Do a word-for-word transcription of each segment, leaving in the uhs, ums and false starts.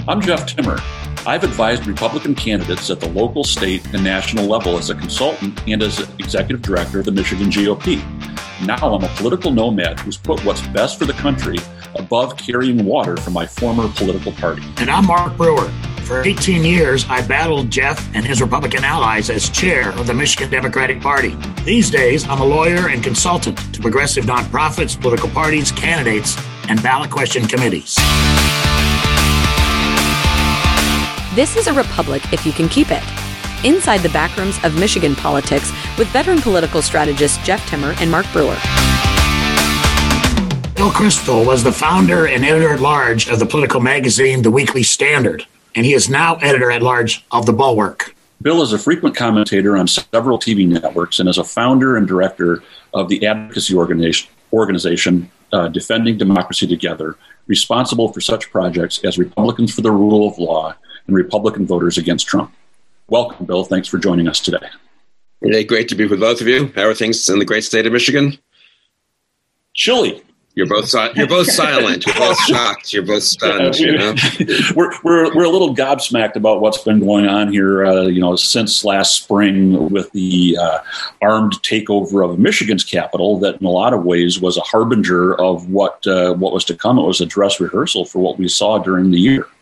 I'm Jeff Timmer. I've advised Republican candidates at the local, state, and national level as a consultant and as executive director of the Michigan G O P. Now I'm a political nomad who's put what's best for the country above carrying water for my former political party. And I'm Mark Brewer. For eighteen years, I battled Jeff and his Republican allies as chair of the Michigan Democratic Party. These days, I'm a lawyer and consultant to progressive nonprofits, political parties, candidates, and ballot question committees. This is a republic if you can keep it. Inside the backrooms of Michigan politics with veteran political strategists Jeff Timmer and Mark Brewer. Bill Kristol was the founder and editor-at-large of the political magazine The Weekly Standard, and he is now editor-at-large of The Bulwark. Bill is a frequent commentator on several T V networks and is a founder and director of the advocacy organization, organization uh, Defending Democracy Together, responsible for such projects as Republicans for the Rule of Law and Republican Voters Against Trump. Welcome, Bill. Thanks for joining us today. Hey, great to be with both of you. How are things in the great state of Michigan? Chilly. You're both si- you're both silent. You're both shocked. You're both stunned. Yeah, you know? we're we're we're a little gobsmacked about what's been going on here. Uh, you know, since last spring with the uh, armed takeover of Michigan's capital, that in a lot of ways was a harbinger of what uh, what was to come. It was a dress rehearsal for what we saw during the year.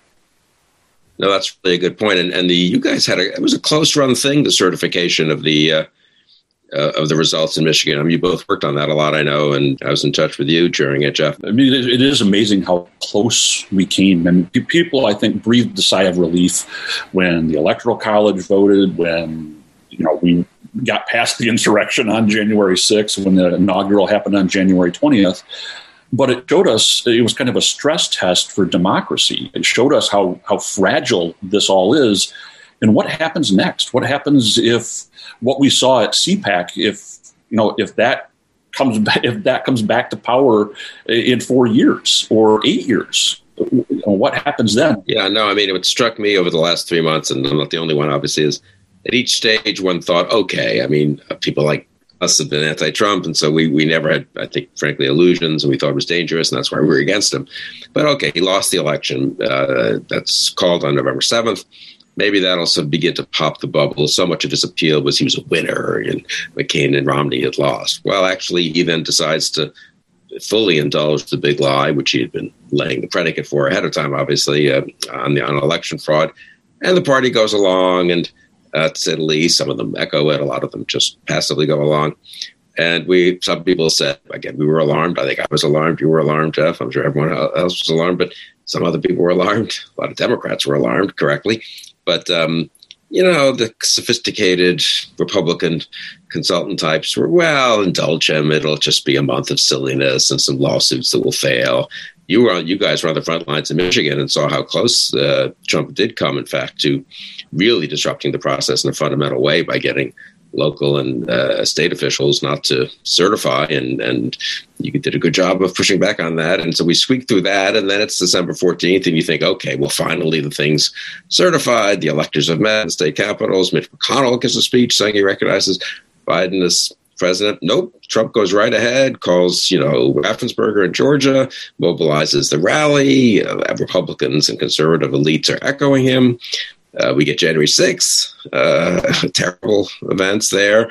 No, that's really a good point. And and the you guys had a it was a close run thing, the certification of the uh, uh, of the results in Michigan. I mean, you both worked on that a lot, I know, and I was in touch with you during it, Jeff. I mean, it, it is amazing how close we came, and people, I think, breathed a sigh of relief when the Electoral College voted, when you know we got past the insurrection on January sixth, when the inaugural happened on January twentieth. But it showed us, it was kind of a stress test for democracy. It showed us how how fragile this all is and what happens next. What happens if what we saw at C PAC, if you know, if that comes back, if that comes back to power in four years or eight years, what happens then? Yeah, no, I mean, what struck me over the last three months, and I'm not the only one, obviously, is at each stage one thought, okay, I mean, people like us have been anti-Trump, and so we we never had, I think, frankly, illusions, and we thought it was dangerous, and that's why we were against him. But okay, he lost the election. Uh, that's called on November seventh. Maybe that'll sort of begin to pop the bubble. So much of his appeal was he was a winner, and McCain and Romney had lost. Well, actually, he then decides to fully indulge the big lie, which he had been laying the predicate for ahead of time, obviously, uh, on the on election fraud. And the party goes along, and Uh, to say the least, some of them echo it. A lot of them just passively go along. And we, some people said, again, we were alarmed. I think I was alarmed. You were alarmed, Jeff. I'm sure everyone else was alarmed, but some other people were alarmed. A lot of Democrats were alarmed, correctly. But, um, you know, the sophisticated Republican consultant types were, well, indulge him. It'll just be a month of silliness and some lawsuits that will fail. You were on, you guys were on the front lines in Michigan and saw how close uh, Trump did come, in fact, to really disrupting the process in a fundamental way by getting local and uh, state officials not to certify. And, and you did a good job of pushing back on that. And so we squeaked through that. And then it's December fourteenth. And you think, okay, well, finally the thing's certified. The electors have met in state capitals. Mitch McConnell gives a speech saying he recognizes Biden as president. Nope. Trump goes right ahead, calls, you know, Raffensperger in Georgia, mobilizes the rally. Uh, Republicans and conservative elites are echoing him. Uh, we get January sixth, uh, terrible events there,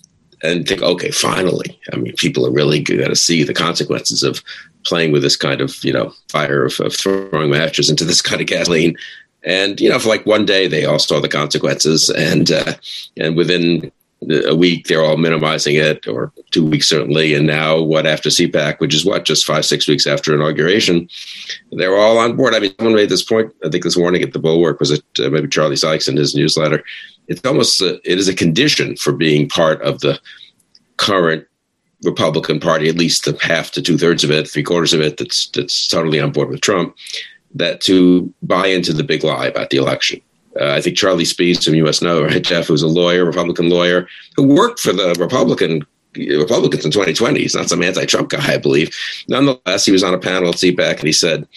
and think, okay, finally. I mean, people are really going to see the consequences of playing with this kind of, you know, fire of, of throwing matches into this kind of gasoline. And, you know, for like one day, they all saw the consequences. And, uh, and within a week, they're all minimizing it, or two weeks certainly. And now, what after C PAC, which is what, just five, six weeks after inauguration, they're all on board. I mean, someone made this point, I think this morning at the Bulwark, was it uh, maybe Charlie Sykes in his newsletter? It's almost, uh, it is a condition for being part of the current Republican Party, at least the half to two thirds of it, three quarters of it, that's that's totally on board with Trump, that to buy into the big lie about the election. Uh, I think Charlie Spees, whom you must know, right, Jeff, who's a lawyer, Republican lawyer, who worked for the Republican Republicans in twenty twenty. He's not some anti-Trump guy, I believe. Nonetheless, he was on a panel at C PAC, and he said,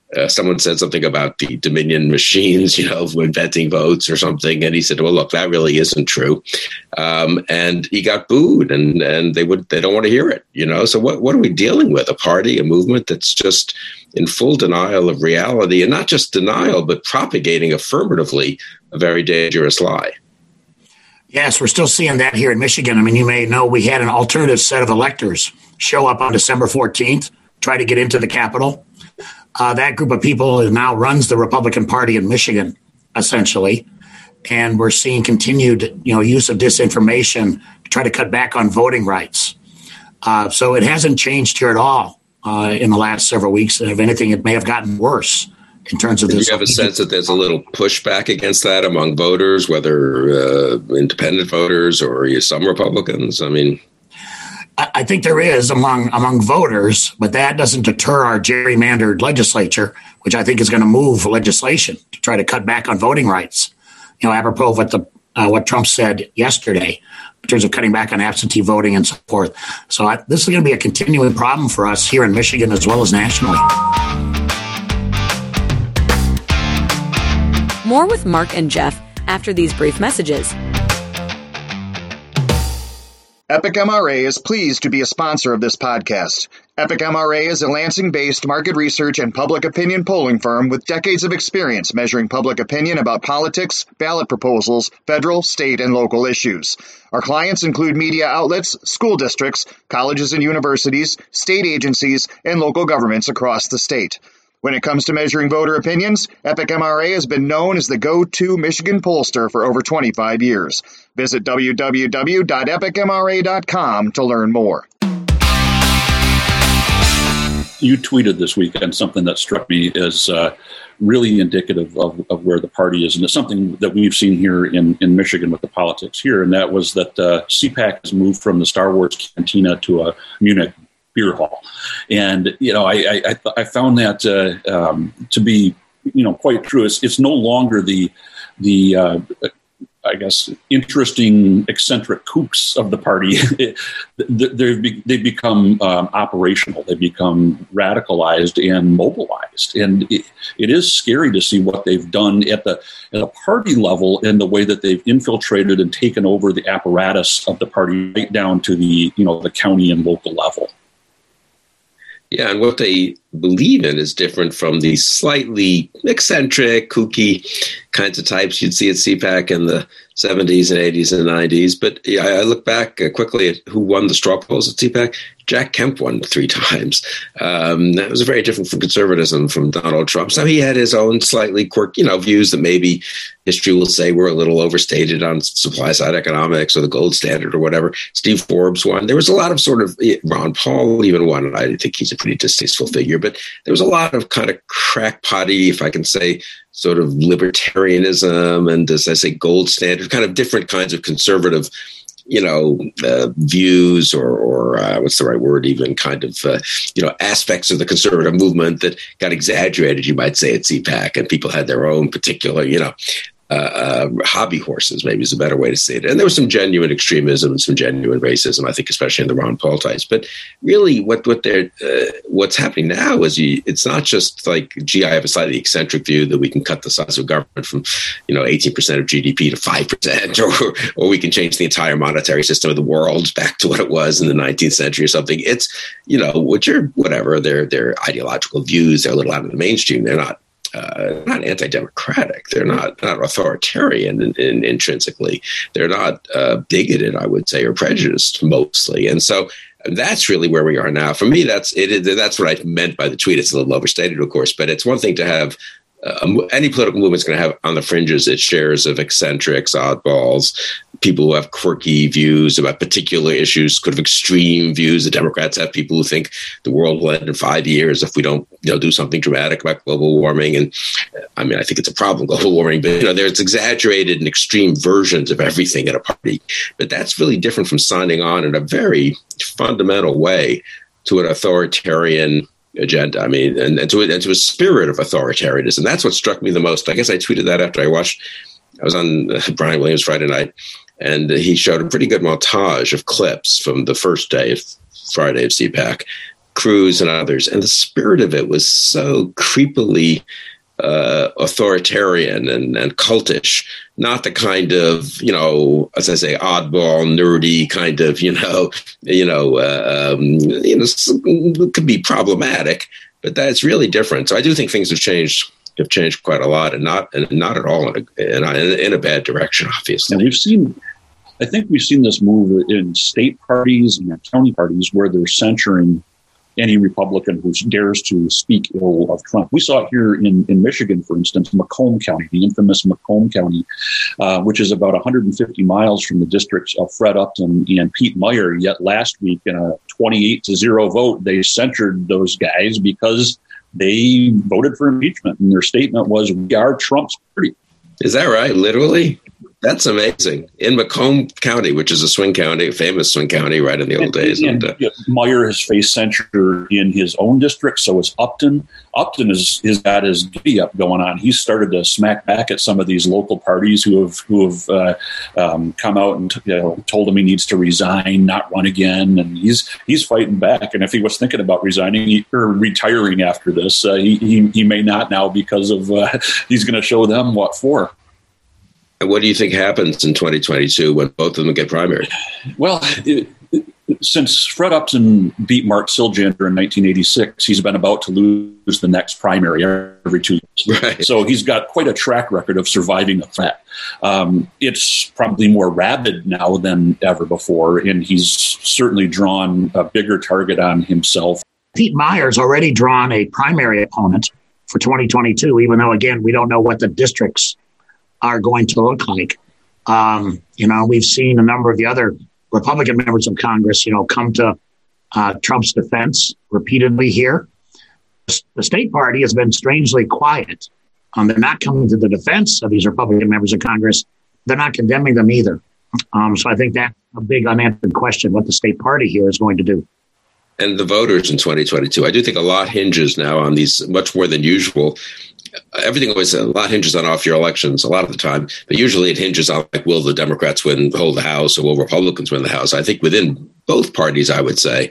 uh, someone said something about the Dominion machines, you know, inventing votes or something. And he said, well, look, that really isn't true. Um, and he got booed and, and they would, they don't want to hear it, you know? So what, what are we dealing with? A party, a movement that's just in full denial of reality, and not just denial, but propagating affirmatively a very dangerous lie. Yes, we're still seeing that here in Michigan. I mean, you may know we had an alternative set of electors show up on December fourteenth, try to get into the Capitol. Uh, that group of people now runs the Republican Party in Michigan, essentially. And we're seeing continued, you know, use of disinformation to try to cut back on voting rights. Uh, so it hasn't changed here at all uh, in the last several weeks. And if anything, it may have gotten worse in terms of Do this. you have a sense that there's a little pushback against that among voters, whether uh, independent voters or some Republicans? I mean, I, I think there is among among voters, but that doesn't deter our gerrymandered legislature, which I think is going to move legislation to try to cut back on voting rights. You know, apropos of what the uh, what Trump said yesterday in terms of cutting back on absentee voting and so forth. So I, this is going to be a continuing problem for us here in Michigan as well as nationally. More with Mark and Jeff after these brief messages. Epic M R A is pleased to be a sponsor of this podcast. Epic M R A is a Lansing-based market research and public opinion polling firm with decades of experience measuring public opinion about politics, ballot proposals, federal, state, and local issues. Our clients include media outlets, school districts, colleges and universities, state agencies, and local governments across the state. When it comes to measuring voter opinions, Epic M R A has been known as the go-to Michigan pollster for over twenty-five years. Visit w w w dot epic m r a dot com to learn more. You tweeted this weekend something that struck me as uh, really indicative of, of where the party is, and it's something that we've seen here in, in Michigan with the politics here, and that was that uh, C PAC has moved from the Star Wars Cantina to a Munich beer hall. And, you know, I, I, I found that uh, um, to be, you know, quite true. It's, it's no longer the, the uh, I guess, interesting, eccentric kooks of the party. they've, be, they've become um, operational. They become radicalized and mobilized. And it, it is scary to see what they've done at the, at the party level and the way that they've infiltrated and taken over the apparatus of the party right down to the, you know, the county and local level. Yeah, and what they believe in is different from the slightly eccentric, kooky kinds of types you'd see at C PAC in the seventies and eighties and nineties. But yeah, I look back uh, quickly at who won the straw polls at C PAC. Jack Kemp won three times. Um, that was very different from conservatism from Donald Trump. So he had his own slightly quirky, you know, views that maybe history will say were a little overstated on supply side economics or the gold standard or whatever. Steve Forbes won. There was a lot of sort of, Ron Paul even won, and I think he's a pretty distasteful figure, but there was a lot of kind of crackpotty, if I can say, sort of libertarianism and, as I say, gold standard, kind of different kinds of conservative, you know, uh, views or, or uh, what's the right word, even kind of, uh, you know, aspects of the conservative movement that got exaggerated, you might say, at C PAC, and people had their own particular, you know, uh, uh, hobby horses, maybe is a better way to say it. And there was some genuine extremism and some genuine racism, I think, especially in the Ron Paul types. But really what, what they're, uh, what's happening now is you, it's not just like, gee, I have a slightly eccentric view that we can cut the size of government from, you know, eighteen percent of G D P to five percent, or, or we can change the entire monetary system of the world back to what it was in the nineteenth century or something. It's, you know, which are whatever, they're, they're ideological views. They're a little out of the mainstream. They're not, Uh, not anti-democratic. They're not not authoritarian in, in, intrinsically. They're not uh, bigoted, I would say, or prejudiced mostly. And so that's really where we are now. For me, that's it. That's what I meant by the tweet. It's a little overstated, of course, but it's one thing to have uh, any political movement is going to have on the fringes its shares of eccentrics, oddballs, people who have quirky views about particular issues, kind of extreme views. The Democrats have people who think the world will end in five years if we don't, you know, do something dramatic about global warming. And I mean, I think it's a problem, global warming, but, you know, there's exaggerated and extreme versions of everything at a party. But that's really different from signing on in a very fundamental way to an authoritarian agenda. I mean, and, and, to, and to a spirit of authoritarianism. That's what struck me the most. I guess I tweeted that after I watched, I was on uh, Brian Williams Friday night, and he showed a pretty good montage of clips from the first day of Friday of C PAC Cruz and others. And the spirit of it was so creepily uh, authoritarian and, and cultish, not the kind of, you know, as I say, oddball, nerdy kind of, you know, you know, uh, um, you know, it could be problematic, but that's really different. So I do think things have changed have changed quite a lot, and not and not at all in a, in a, in a bad direction, obviously. And we've seen, I think we've seen this move in state parties and county parties where they're censuring any Republican who dares to speak ill of Trump. We saw it here in, in Michigan, for instance, Macomb County, the infamous Macomb County, uh, which is about one hundred fifty miles from the districts of Fred Upton and Pete Meyer. Yet last week, in a twenty-eight to zero vote, they censured those guys because they voted for impeachment. And their statement was, "We are Trump's party." Is that right? Literally? That's amazing. In Macomb County, which is a swing county, a famous swing county right in the old and, days. And, and, uh, yeah, Meyer has faced censure in his own district, so is Upton. Upton is, is got his giddy up going on. He's started to smack back at some of these local parties who have who have uh, um, come out and you know, told him he needs to resign, not run again, and he's he's fighting back. And if he was thinking about resigning or retiring after this, uh, he, he he may not now because of uh, he's going to show them what for. What do you think happens in twenty twenty-two when both of them get primary? Well, it, it, since Fred Upton beat Mark Siljander in nineteen eighty-six, he's been about to lose the next primary every two years. Right. So he's got quite a track record of surviving a threat. Um, it's probably more rabid now than ever before, and he's certainly drawn a bigger target on himself. Pete Meyer's already drawn a primary opponent for twenty twenty-two, even though, again, we don't know what the districts are going to look like. Um, you know, we've seen a number of the other Republican members of Congress, you know, come to uh, Trump's defense repeatedly here. The state party has been strangely quiet. Um, they're not coming to the defense of these Republican members of Congress. They're not condemning them either. Um, so I think that's a big unanswered question, what the state party here is going to do. And the voters in twenty twenty-two, I do think a lot hinges now on these, much more than usual. Everything always, a lot hinges on off-year elections a lot of the time, but usually it hinges on, like, will the Democrats win, hold the House, or will Republicans win the House? I think within both parties, I would say,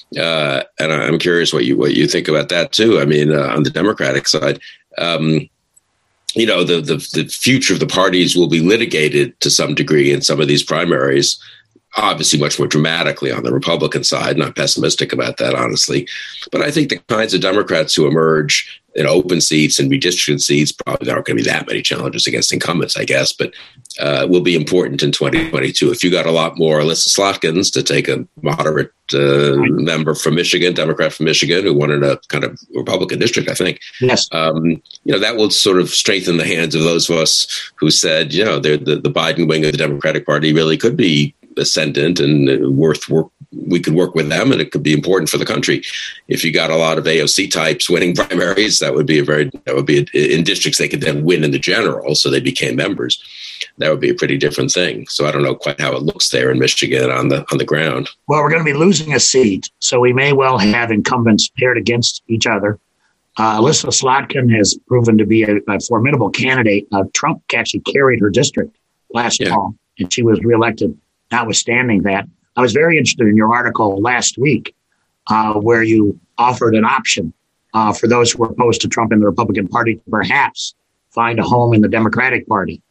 uh, and I'm curious what you what you think about that too. I mean, uh, on the Democratic side, um, you know, the, the the future of the parties will be litigated to some degree in some of these primaries. Obviously, much more dramatically on the Republican side. Not pessimistic about that, honestly. But I think the kinds of Democrats who emerge in open seats and redistricted seats, probably there aren't going to be that many challenges against incumbents, I guess, but uh, will be important in twenty twenty-two. If you got a lot more Alyssa Slotkins, to take a moderate uh, member from Michigan, Democrat from Michigan, who won in a kind of Republican district, I think. Yes. Um, you know, that will sort of strengthen the hands of those of us who said, you know, the, the Biden wing of the Democratic Party really could be ascendant and worth work. We could work with them, and it could be important for the country. If you got a lot of A O C types winning primaries, that would be a very that would be a, in districts they could then win in the general, so they became members. That would be a pretty different thing. So I don't know quite how it looks there in Michigan on the on the ground. Well, we're going to be losing a seat, so we may well have incumbents paired against each other. Uh, Alyssa Slotkin has proven to be a, a formidable candidate. Uh, Trump actually carried her district last yeah. fall, and she was reelected. Notwithstanding that, I was very interested in your article last week uh, where you offered an option uh, for those who were opposed to Trump in the Republican Party to perhaps find a home in the Democratic Party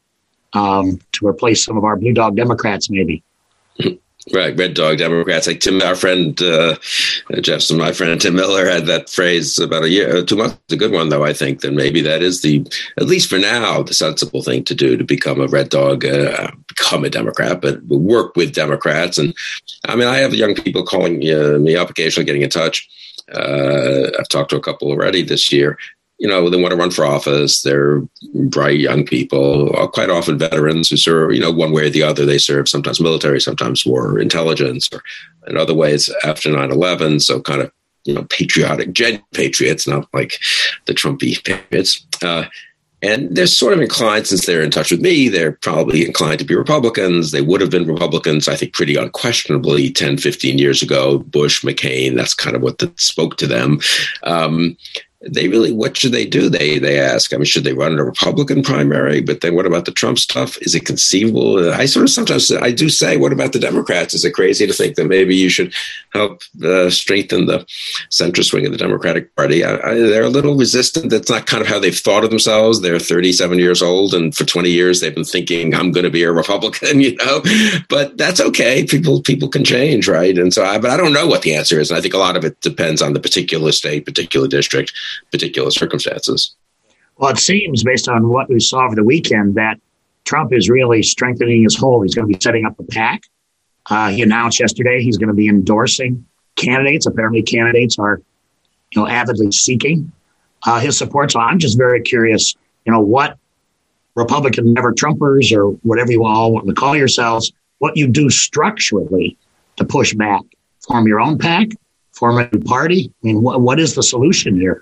um, to replace some of our blue dog Democrats, maybe. Right, red dog Democrats. Like Tim, our friend uh, Jeffson, my friend Tim Miller had that phrase about a year, two months. It's a good one, though. I think that maybe that is the, at least for now, the sensible thing to do, to become a red dog, uh, become a Democrat, but work with Democrats. And I mean, I have young people calling uh, me up occasionally, getting in touch. Uh, I've talked to a couple already this year. You know, they want to run for office. They're bright young people, quite often veterans who serve, you know, one way or the other. They serve sometimes military, sometimes war intelligence, or in other ways after nine eleven. So kind of, you know, patriotic, genuine patriots, not like the Trumpy patriots. Uh, and they're sort of inclined, since they're in touch with me, they're probably inclined to be Republicans. They would have been Republicans, I think, pretty unquestionably ten, fifteen years ago. Bush, McCain, that's kind of what that spoke to them. Um, they really, what should they do? They they ask. I mean, should they run a Republican primary? But then what about the Trump stuff? Is it conceivable? I sort of sometimes, I do say, what about the Democrats? Is it crazy to think that maybe you should help uh, strengthen the centrist wing of the Democratic Party? I, I, they're a little resistant. That's not kind of how they've thought of themselves. They're thirty-seven years old, and for twenty years they've been thinking, I'm going to be a Republican, you know? But that's okay. People people can change, right? And so, I, but I don't know what the answer is. And I think a lot of it depends on the particular state, particular district, particular circumstances. Well, it seems, based on what we saw over the weekend, that Trump is really strengthening his hold. He's going to be setting up a PAC. Uh, he announced yesterday he's going to be endorsing candidates. Apparently, candidates are, you know, avidly seeking uh, his support. So I'm just very curious, you know, what Republican never Trumpers or whatever you all want to call yourselves, what you do structurally to push back. Form your own PAC, form a new party. I mean, what what is the solution here?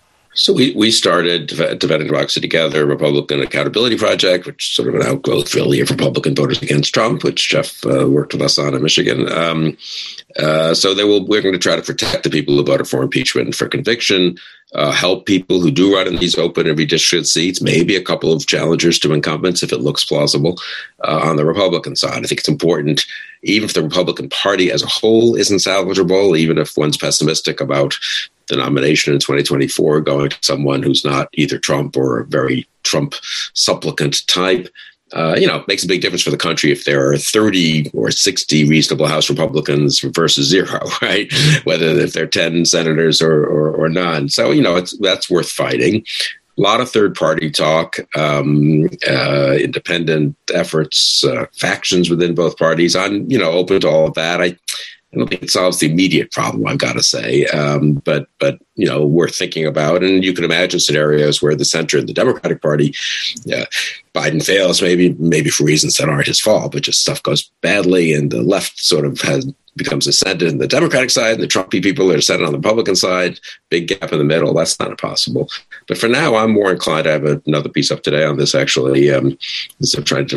So we, we started Defending Democracy Together, Republican Accountability Project, which is sort of an outgrowth, really, of Republican Voters Against Trump, which Jeff uh, worked with us on in Michigan. Um, uh, so they will, we're going to try to protect the people who voted for impeachment and for conviction, uh, help people who do run in these open and redistricted seats, maybe a couple of challengers to incumbents if it looks plausible uh, on the Republican side. I think it's important, even if the Republican Party as a whole isn't salvageable, even if one's pessimistic about the nomination in twenty twenty-four going to someone who's not either Trump or a very Trump supplicant type, uh, you know, it makes a big difference for the country if there are thirty or sixty reasonable House Republicans versus zero, right? Whether if they're ten senators or, or, or none. So, you know, it's, that's worth fighting. A lot of third-party talk, um, uh, independent efforts, uh, factions within both parties. I'm, you know, open to all of that. I I don't think it solves the immediate problem, I've got to say, um, but, but you know, worth thinking about. And you can imagine scenarios where the center and the Democratic Party, uh, Biden fails, maybe maybe for reasons that aren't his fault, but just stuff goes badly, and the left sort of has becomes ascendant in the Democratic side, and the Trumpy people are ascendant on the Republican side, big gap in the middle. That's not impossible. But for now, I'm more inclined. I have another piece up today on this, actually. Um, so I'm trying to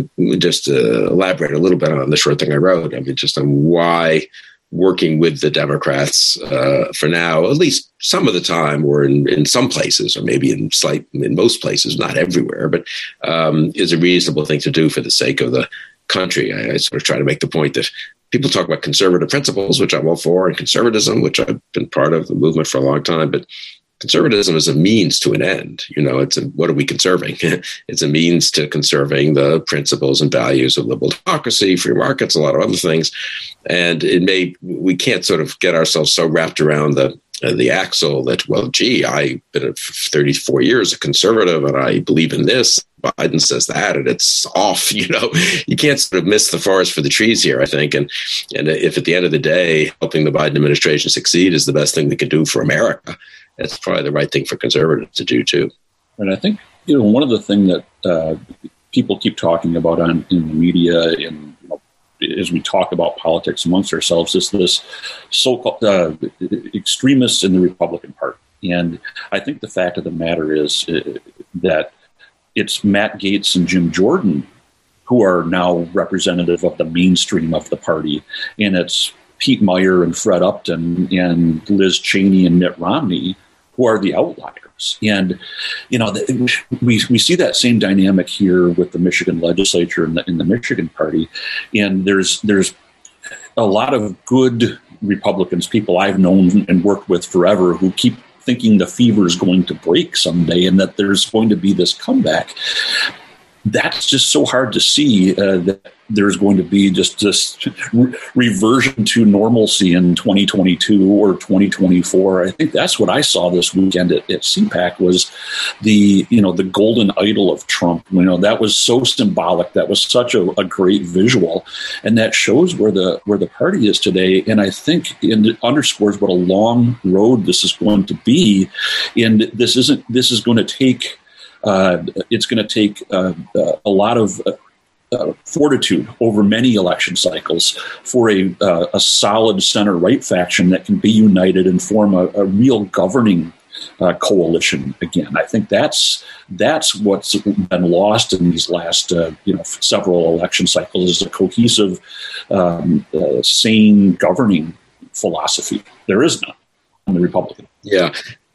just uh, elaborate a little bit on the short thing I wrote. I mean, just on why working with the Democrats uh, for now, at least some of the time, or in, in some places, or maybe in slight, in most places, not everywhere, but um, is a reasonable thing to do for the sake of the country. I, I sort of try to make the point that people talk about conservative principles, which I'm all for, and conservatism, which I've been part of the movement for a long time, but conservatism is a means to an end. You know, it's a, what are we conserving? It's a means to conserving the principles and values of liberal democracy, free markets, a lot of other things. And it may, we can't sort of get ourselves so wrapped around the uh, the axle that, well, gee, I've been for thirty-four years a conservative and I believe in this. Biden says that and it's off. You know, you can't sort of miss the forest for the trees here, I think. And and if at the end of the day, helping the Biden administration succeed is the best thing they can do for America, that's probably the right thing for conservatives to do, too. And I think, you know, one of the things that uh, people keep talking about on in the media and, you know, as we talk about politics amongst ourselves is this so-called uh, extremists in the Republican Party. And I think the fact of the matter is uh, that it's Matt Gaetz and Jim Jordan who are now representative of the mainstream of the party. And it's Pete Meyer and Fred Upton and Liz Cheney and Mitt Romney who are the outliers. And, you know, the, we we see that same dynamic here with the Michigan legislature and the, in the Michigan party. And there's there's a lot of good Republicans, people I've known and worked with forever, who keep thinking the fever is going to break someday and that there's going to be this comeback. That's just so hard to see uh, that there's going to be just this re- reversion to normalcy in twenty twenty-two or twenty twenty-four. I think that's what I saw this weekend at, at C PAC was the, you know, the golden idol of Trump. You know, that was so symbolic. That was such a, a great visual. And that shows where the where the party is today. And I think it underscores what a long road this is going to be. And this isn't, this is going to take, uh, it's going to take uh, uh, a lot of uh, Uh, fortitude over many election cycles for a uh, a solid center-right faction that can be united and form a, a real governing uh, coalition again. I think that's that's what's been lost in these last uh, you know several election cycles is a cohesive, um, uh, sane governing philosophy. There is none on the Republican. Yeah.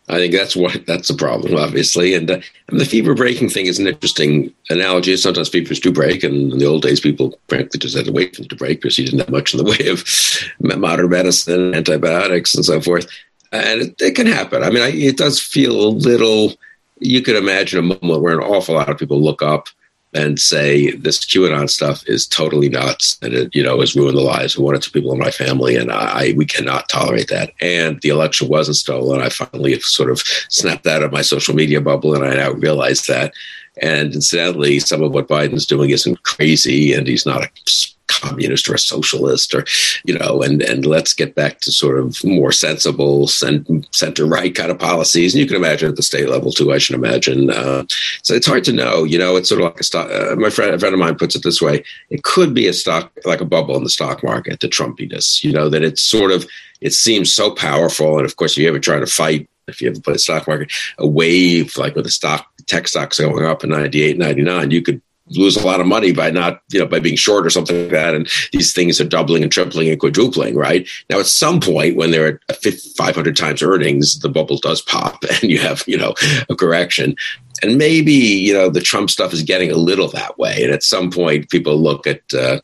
I think that's what that's the problem, obviously. And, uh, and the fever breaking thing is an interesting analogy. Sometimes fevers do break, and in the old days, people frankly just had to wait for them to break because you didn't have much in the way of modern medicine, antibiotics, and so forth. And it, it can happen. I mean, I, it does feel a little. You could imagine a moment where an awful lot of people look up and say this QAnon stuff is totally nuts, and it, you know, has ruined the lives of one or two people in my family, and I we cannot tolerate that. And the election wasn't stolen. I finally sort of snapped out of my social media bubble, and I now realize that. And incidentally, some of what Biden's doing isn't crazy, and he's not a communist or a socialist, or, you know, and, and let's get back to sort of more sensible center-right kind of policies. And you can imagine at the state level, too, I should imagine. Uh, so it's hard to know. You know, it's sort of like a stock. Uh, my friend, a friend of mine puts it this way. It could be a stock, like a bubble in the stock market, the Trumpiness, you know, that it's sort of, it seems so powerful. And of course, if you ever try to fight, if you ever play the stock market, a wave like with the stock, tech stocks going up in ninety-eight, ninety-nine, you could lose a lot of money by not, you know, by being short or something like that. And these things are doubling and tripling and quadrupling, right? Now, at some point when they're at five hundred times earnings, the bubble does pop and you have, you know, a correction. And maybe, you know, the Trump stuff is getting a little that way. And at some point, people look at uh,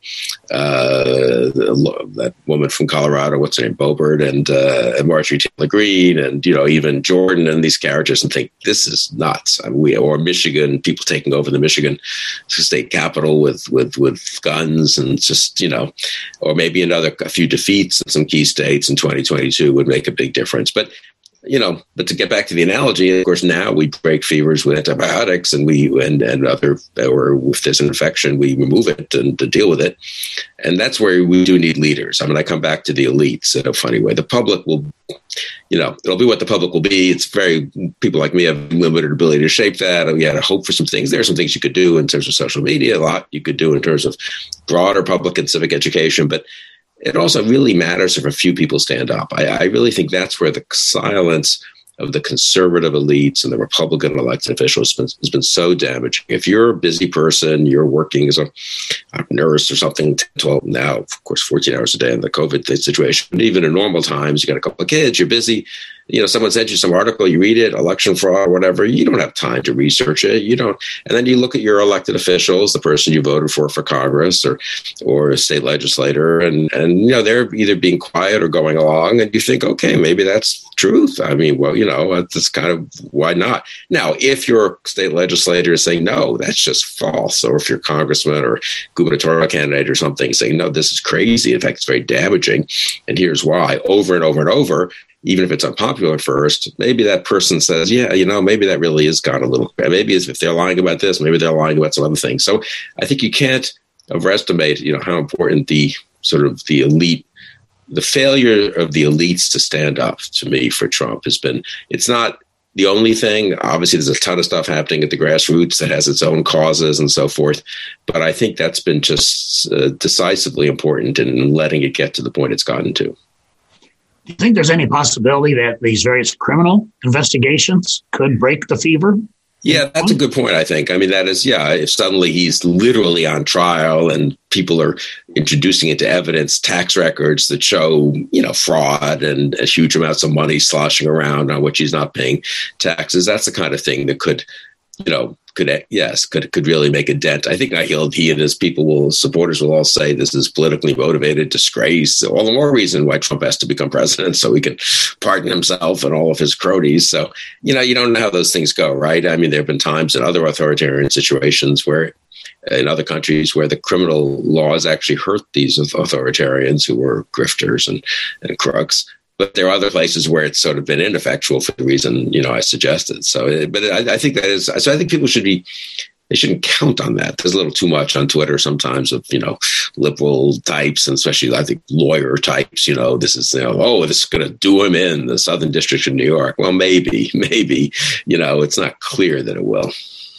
uh, that woman from Colorado, what's her name, Boebert, and, uh, and Marjorie Taylor Greene, and, you know, even Jordan and these characters, and think this is nuts. I mean, we, or Michigan, people taking over the Michigan state capitol with, with, with guns, and just, you know, or maybe another, a few defeats in some key states in twenty twenty-two would make a big difference. But you know, but to get back to the analogy, of course, now we break fevers with antibiotics, and we and, and other, or if there's an infection, we remove it and to deal with it. And that's where we do need leaders. I mean, I come back to the elites in a funny way. The public will, you know, it'll be what the public will be. It's very, people like me have limited ability to shape that. We had to hope for some things. There are some things you could do in terms of social media, a lot you could do in terms of broader public and civic education, but it also really matters if a few people stand up. I, I really think that's where the silence of the conservative elites and the Republican elected officials has been, has been so damaging. If you're a busy person, you're working as a, a nurse or something, twelve now, of course, fourteen hours a day in the COVID situation, even in normal times, you got a couple of kids, you're busy. You know, someone sends you some article, you read it, election fraud or whatever, you don't have time to research it. You don't. And then you look at your elected officials, the person you voted for for Congress or or a state legislator, and, and you know, they're either being quiet or going along, and you think, okay, maybe that's truth. I mean, well, you know, that's kind of, why not? Now, if your state legislator is saying, no, that's just false, or if your congressman or gubernatorial candidate or something saying, no, this is crazy, in fact, it's very damaging, and here's why, over and over and over, even if it's unpopular first, maybe that person says, yeah, you know, maybe that really is gone a little, maybe if they're lying about this, maybe they're lying about some other things. So I think you can't overestimate, you know, how important the sort of the elite, the failure of the elites to stand up, to me, for Trump has been, it's not the only thing. Obviously, there's a ton of stuff happening at the grassroots that has its own causes and so forth. But I think that's been just uh, decisively important in letting it get to the point it's gotten to. Do you think there's any possibility that these various criminal investigations could break the fever? Yeah, that's a good point, I think. I mean, that is, yeah, if suddenly he's literally on trial and people are introducing into evidence tax records that show, you know, fraud and huge amounts of money sloshing around on which he's not paying taxes, that's the kind of thing that could, you know, could, yes, could could really make a dent. I think he'll, he and his people will, supporters will all say this is politically motivated disgrace. So all the more reason why Trump has to become president, so he can pardon himself and all of his cronies. So, you know, you don't know how those things go, right? I mean, there have been times in other authoritarian situations where, in other countries, where the criminal laws actually hurt these authoritarians who were grifters and, and crooks. But there are other places where it's sort of been ineffectual for the reason, you know, I suggested. So, but I, I think that is, so I think people should be, they shouldn't count on that. There's a little too much on Twitter sometimes of, you know, liberal types, and especially, I think, lawyer types, you know, this is, you know, oh, this is going to do him in the Southern District of New York. Well, maybe, maybe, you know, it's not clear that it will.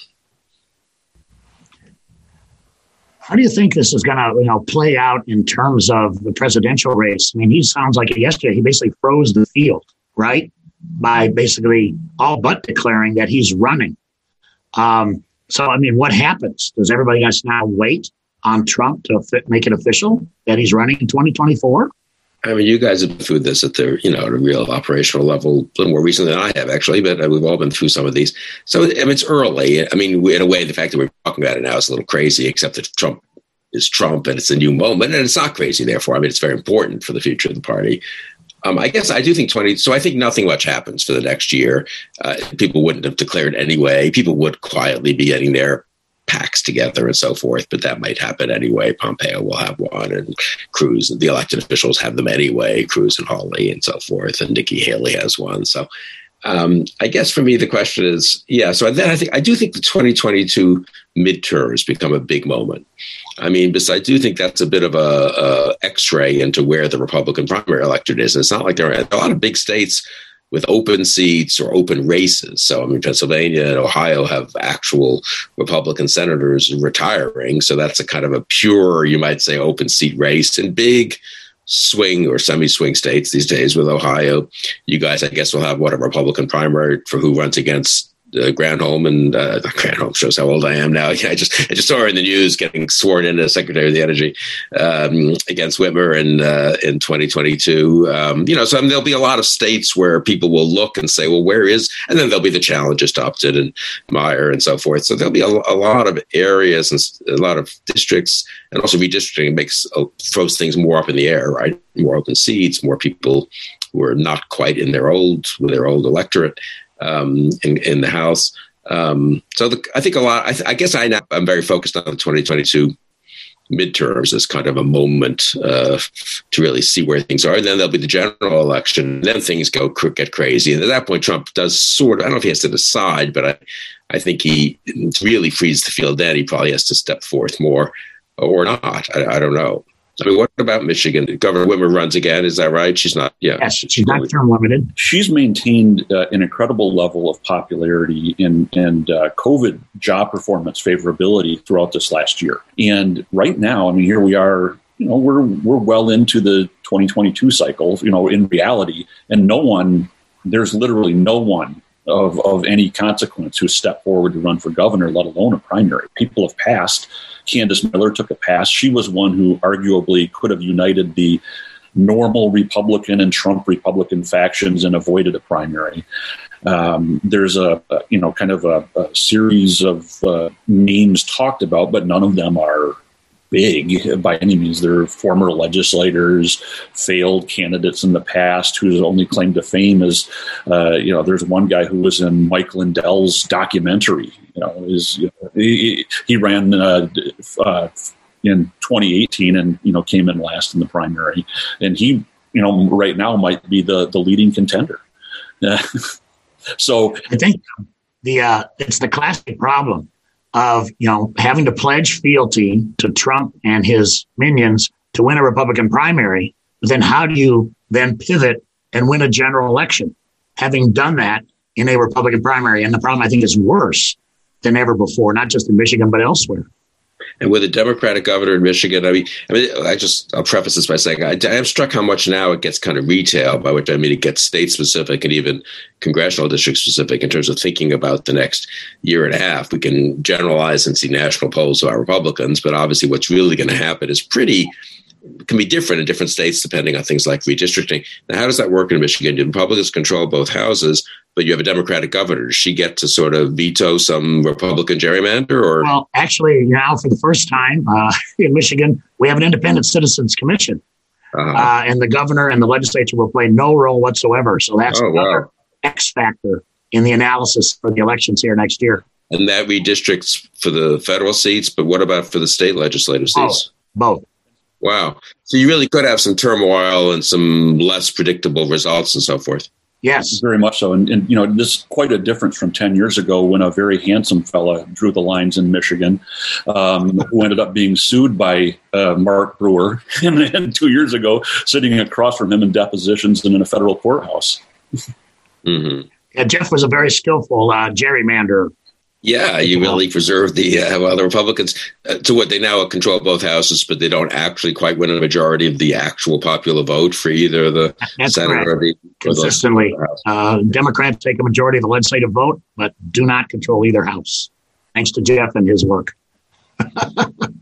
How do you think this is going to, you know, play out in terms of the presidential race? I mean, he sounds like yesterday he basically froze the field, right, by basically all but declaring that he's running. Um, so, I mean, what happens? Does everybody else now wait on Trump to fit, make it official that he's running in twenty twenty-four? I mean, you guys have been through this at the, you know, at a real operational level a little more recently than I have, actually, but we've all been through some of these. So, I mean, it's early. I mean, in a way, the fact that we're talking about it now is a little crazy, except that Trump is Trump and it's a new moment, and it's not crazy, therefore. I mean, it's very important for the future of the party. Um, I guess I do think twenty, so I think nothing much happens for the next year. Uh, people wouldn't have declared anyway. People would quietly be getting their packs together and so forth, but that might happen anyway. Pompeo will have one, and Cruz, the elected officials have them anyway, Cruz and Hawley and so forth, and Nikki Haley has one. So um, I guess for me, the question is, yeah, so then I think, I do think the twenty twenty-two midterms become a big moment. I mean, because I do think that's a bit of a, a X-ray into where the Republican primary electorate is. And it's not like there are a lot of big states with open seats or open races. So, I mean, Pennsylvania and Ohio have actual Republican senators retiring. So that's a kind of a pure, you might say, open seat race. And big swing or semi-swing states these days with Ohio, you guys, I guess, will have, what, a Republican primary for who runs against Uh, Granholm, and uh, Granholm shows how old I am now. Yeah, I just I just saw her in the news getting sworn in as Secretary of the Energy um, against Whitmer in uh, in twenty twenty-two. Um, you know, so I mean, there'll be a lot of states where people will look and say, well, where is? And then there'll be the challenges to Upton and Meyer and so forth. So there'll be a, a lot of areas and a lot of districts, and also redistricting makes uh, throws things more up in the air, right? More open seats, more people who are not quite in their old with their old electorate. Um, in, in the House. Um, so the, I think a lot, I, th- I guess I now, I'm very focused on the twenty twenty-two midterms as kind of a moment uh, to really see where things are. And then there'll be the general election. And then things go get crazy. And at that point, Trump does sort of, I don't know if he has to decide, but I, I think he really frees the field then. He probably has to step forth more or not. I, I don't know. I mean, what about Michigan? Governor Whitmer runs again. Is that right? She's not. Yeah, yes, she's not term limited. She's maintained uh, an incredible level of popularity and and uh, COVID job performance favorability throughout this last year. And right now, I mean, here we are. You know, we're we're well into the twenty twenty-two cycle. You know, in reality, and no one. There's literally no one of of any consequence who stepped forward to run for governor, let alone a primary. People have passed. Candace Miller took a pass. She was one who arguably could have united the normal Republican and Trump Republican factions and avoided a primary. Um, there's a, a, you know, kind of a, a series of uh, names talked about, but none of them are big by any means. They're former legislators, failed candidates in the past whose only claim to fame is, uh, you know, there's one guy who was in Mike Lindell's documentary. You know, is you know, he, he ran uh, uh, in twenty eighteen and you know came in last in the primary, and he you know right now might be the the leading contender. So I think the uh, it's the classic problem of, you know, having to pledge fealty to Trump and his minions to win a Republican primary. Then how do you then pivot and win a general election, having done that in a Republican primary? And the problem, I think, is worse than ever before, not just in Michigan, but elsewhere. And with a Democratic governor in Michigan, I mean, I mean, I just, I'll preface this by saying I, I am struck how much now it gets kind of retail, by which I mean it gets state specific and even congressional district specific in terms of thinking about the next year and a half. We can generalize and see national polls about Republicans, but obviously what's really going to happen is pretty, can be different in different states depending on things like redistricting. Now, how does that work in Michigan? Do Republicans control both houses, but you have a Democratic governor? Does she get to sort of veto some Republican gerrymander? Or well, actually, now for the first time uh, in Michigan, we have an independent citizens commission, uh-huh. uh, and the governor and the legislature will play no role whatsoever. So that's oh, another wow. X factor in the analysis for the elections here next year. And that redistricts for the federal seats, but what about for the state legislative seats? Both. Both. Wow. So you really could have some turmoil and some less predictable results and so forth. Yes, very much so. And, and, you know, this is quite a difference from ten years ago when a very handsome fella drew the lines in Michigan, um, who ended up being sued by uh, Mark Brewer, and, and two years ago sitting across from him in depositions and in a federal courthouse. Mm-hmm. Yeah, Jeff was a very skillful uh, gerrymander. Yeah, you really preserve the, uh, well, the Republicans, uh, to what they now control both houses, but they don't actually quite win a majority of the actual popular vote for either the That's Senate or the Consistently. Or the uh, Democrats take a majority of the legislative vote, but do not control either house, thanks to Jeff and his work.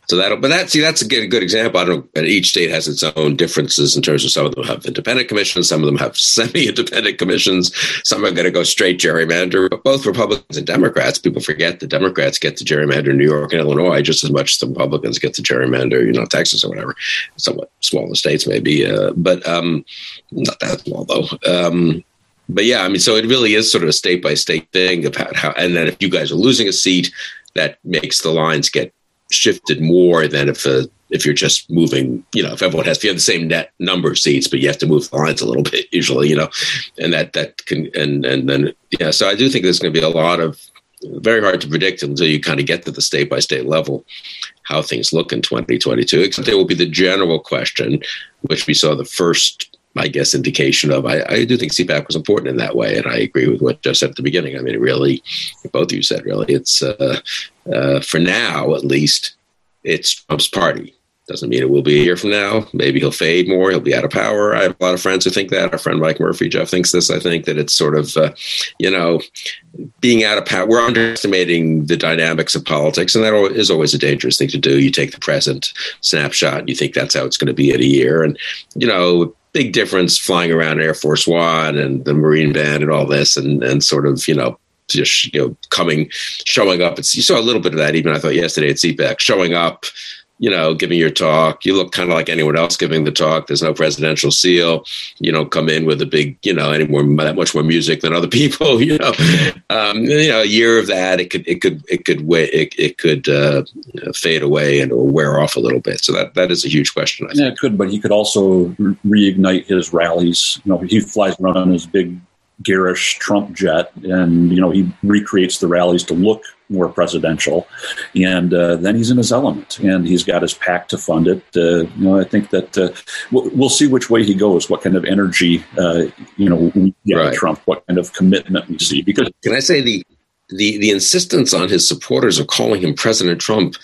So that'll, but that, see, that's a good, good example. I don't, and each state has its own differences in terms of some of them have independent commissions, some of them have semi-independent commissions, some are going to go straight gerrymander. But both Republicans and Democrats, people forget the Democrats get to gerrymander in New York and Illinois just as much as the Republicans get to gerrymander, you know, Texas or whatever. Somewhat smaller states maybe, uh, but um, not that small though. Um, but yeah, I mean, so it really is sort of a state-by-state thing about how, and then if you guys are losing a seat, that makes the lines get shifted more than if uh, if you're just moving, you know, if everyone has, if you have the same net number of seats, but you have to move the lines a little bit usually, you know, and that, that can, and, and then, yeah, so I do think there's going to be a lot of, very hard to predict until you kind of get to the state by state level, how things look in twenty twenty-two, except there will be the general question, which we saw the first, I guess, indication of. I, I do think C PAC was important in that way, and I agree with what Jeff said at the beginning. I mean, it really, both of you said, really, it's, uh, uh, for now, at least, it's Trump's party. Doesn't mean it will be a year from now. Maybe he'll fade more. He'll be out of power. I have a lot of friends who think that. Our friend Mike Murphy, Jeff, thinks this. I think that it's sort of, uh, you know, being out of power. We're underestimating the dynamics of politics, and that is always a dangerous thing to do. You take the present snapshot, and you think that's how it's going to be in a year. And, you know, big difference flying around Air Force One and the Marine Band and all this, and, and sort of, you know, just, you know, coming, showing up. It's, you saw a little bit of that even, I thought, yesterday at C PAC, showing up, you know, giving your talk. You look kind of like anyone else giving the talk. There's no presidential seal. You don't come in with a big, you know, any more, that much more music than other people, you know. Um, you know, a year of that, it could, it could, it could, it, it could uh, fade away and or wear off a little bit. So that, that is a huge question, I think. Yeah, it could, but he could also reignite his rallies. You know, he flies around on his big, garish Trump jet, and, you know, he recreates the rallies to look more presidential, and uh, then he's in his element, and he's got his PAC to fund it. Uh, you know, I think that uh, we'll, we'll see which way he goes, what kind of energy, uh, you know, we get right. Trump, what kind of commitment we see. Because can I say the the the insistence on his supporters of calling him President Trump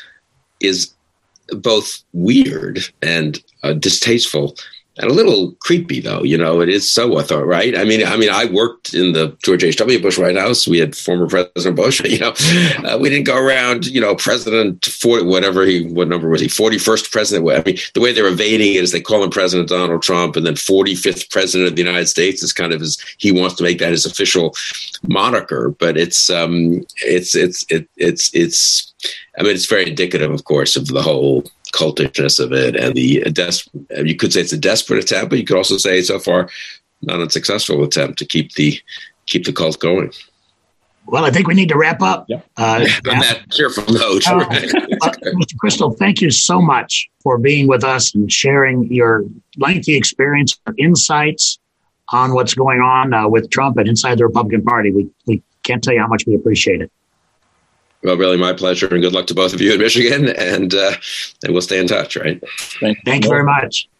is both weird and uh, distasteful. And a little creepy, though, you know, it is so author, right? I mean, I mean, I worked in the George H W. Bush White House. We had former President Bush, you know, uh, we didn't go around, you know, President forty, whatever he, what number was he, forty-first president? I mean, the way they're evading it is they call him President Donald Trump, and then forty-fifth president of the United States is kind of his, he wants to make that his official moniker. But it's, um, it's, it's, it, it's, it's, I mean, it's very indicative, of course, of the whole cultishness of it, and the des- you could say it's a desperate attempt, but you could also say so far not a successful attempt to keep the keep the cult going. Well, I think we need to wrap up. Yep. Uh, on that cheerful note. Uh, uh, Mister Kristol, thank you so much for being with us and sharing your lengthy experience, your insights on what's going on uh, with Trump and inside the Republican Party. We we can't tell you how much we appreciate it. Well, really, my pleasure, and good luck to both of you in Michigan, and uh, and we'll stay in touch, right? Thank, Thank you very much.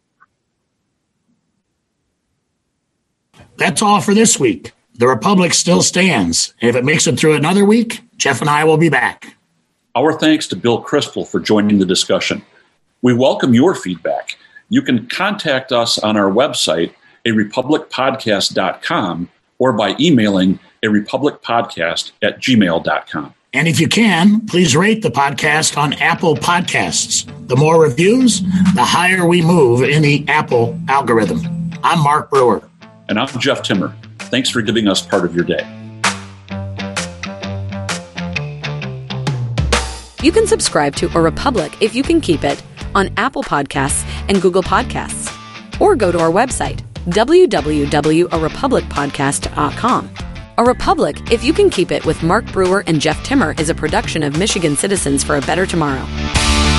That's all for this week. The Republic still stands. And if it makes it through another week, Jeff and I will be back. Our thanks to Bill Kristol for joining the discussion. We welcome your feedback. You can contact us on our website, a republic podcast dot com, or by emailing a republic podcast at gmail dot com. And if you can, please rate the podcast on Apple Podcasts. The more reviews, the higher we move in the Apple algorithm. I'm Mark Brewer. And I'm Jeff Timmer. Thanks for giving us part of your day. You can subscribe to A Republic If You Can Keep It on Apple Podcasts and Google Podcasts. Or go to our website, w w w dot a republic podcast dot com. A Republic, If You Can Keep It with Mark Brewer and Jeff Timmer is a production of Michigan Citizens for a Better Tomorrow.